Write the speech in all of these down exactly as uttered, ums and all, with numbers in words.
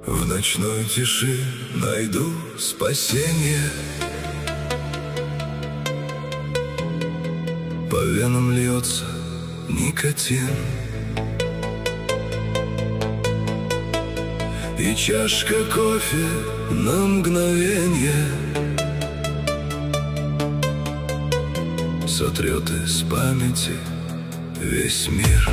В ночной тиши найду спасение. По венам льется никотин, и чашка кофе на мгновенье сотрет из памяти весь мир.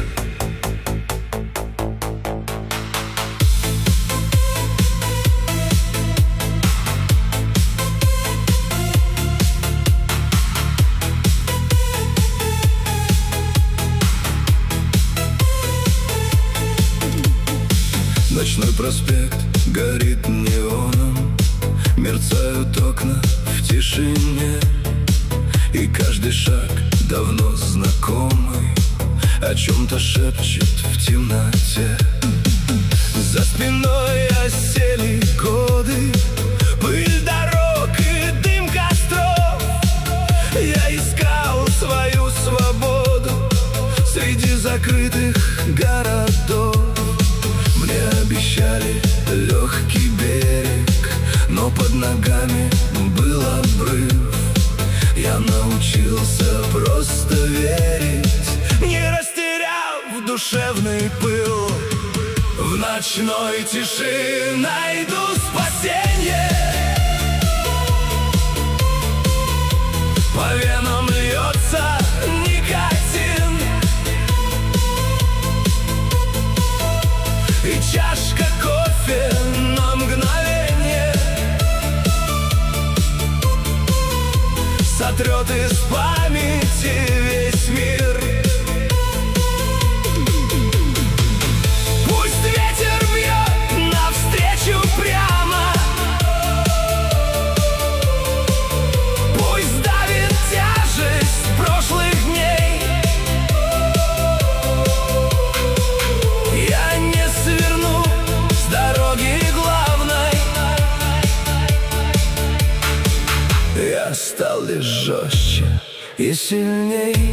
Ночной проспект горит неоном, мерцают окна в тишине, и каждый шаг давно знакомый о чем-то шепчет в темноте. За спиной осели годы, пыль дорог и дым костров. Я искал свою свободу среди закрытых городов. Мне обещали легкий берег, но под ногами был обрыв. Я научился просто верить, не растеряв душевный пыл. В ночной тиши найду спасение. По венам льется никотин, и чашка кофе на мгновенье сотрет из памяти весь мир. Пусть ветер бьет навстречу прямо, пусть давит тяжесть прошлых дней. Я не сверну с дороги главной, я стал лишь жестче и сильней.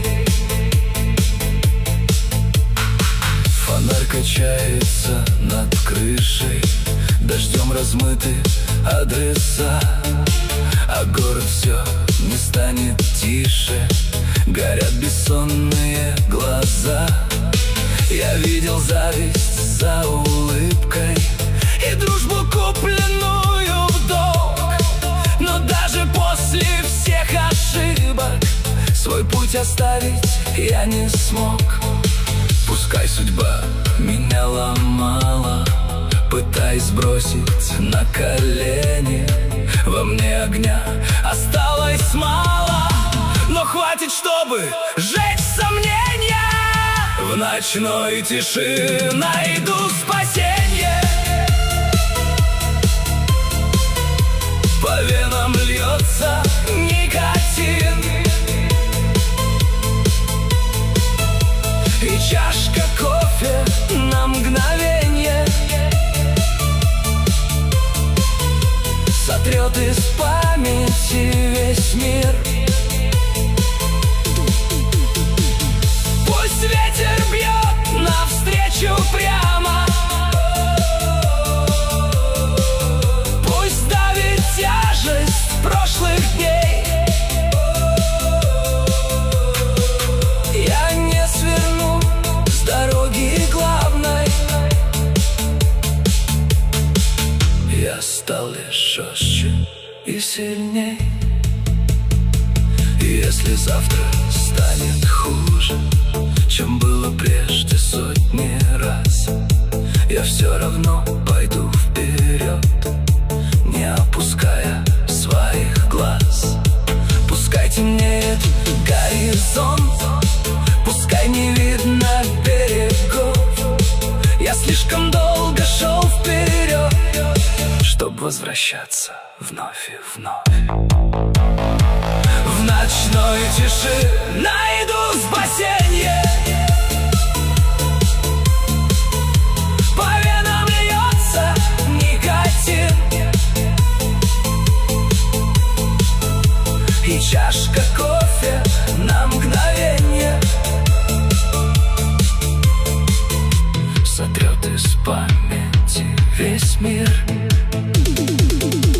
Фонарь качается над крышей, дождем размыты адреса, а город все не станет тише, горят бессонные глаза. Я видел зависть за улыбкой и дружбу, купленную в долг, но даже после всех ошибок свой путь оставить я не смог. Пускай судьба меня ломала, пытаясь сбросить на колени, во мне огня осталось мало, но хватит, чтобы сжечь сомнения. В ночной тиши найду спасение. По венам льется никотин, и чашка кофе на мгновенье сотрет из памяти весь мир. Пусть ветер бьет навстречу прямо, пусть давит тяжесть прошлых дней. Я не сверну с дороги главной, я стал лишь жестче и сильней. И если завтра станет хуже, чем было прежде сотни раз, я все равно пойду вперед, не опуская своих глаз. Пускай темнеет горизонт, пускай не видно берегов, я слишком долго шел вперед, чтоб возвращаться вновь и вновь. В ночной тиши найду спасение. По венам льется никотин, и чашка кофе на мгновенье сотрет из памяти весь мир.